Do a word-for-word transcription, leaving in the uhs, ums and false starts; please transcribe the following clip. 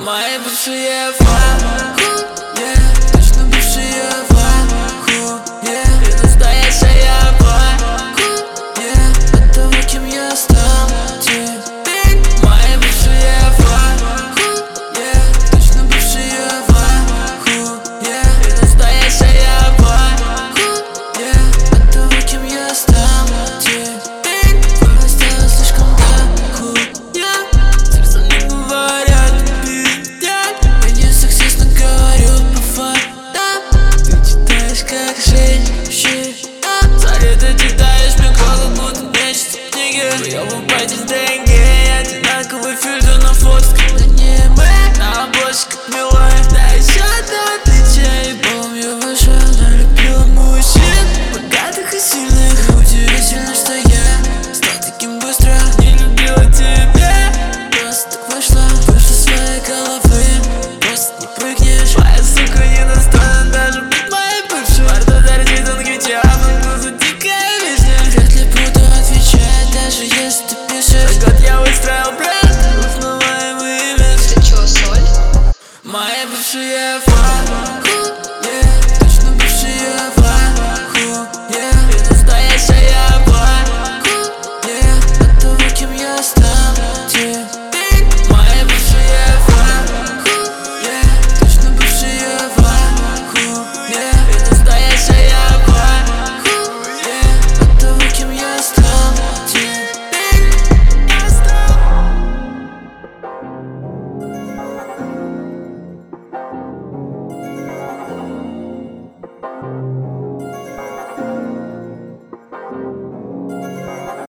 Мои бывшие в ахуе, точно бывшие в ахуе. И настоящая в ахуе от того, кем я стал теперь. Мои бывшие в ахуе, точно бывшие в ахуе. И настоящая в ахуе от того, кем я стал теперь. Порой стало слишком дорогую, сердце не говорят пиздец. Я не сексистно говорю по фактам. Ты читаешь как женщина, царь, ты читаешь мне голову, будто нечисть в книге. Вы оба здесь.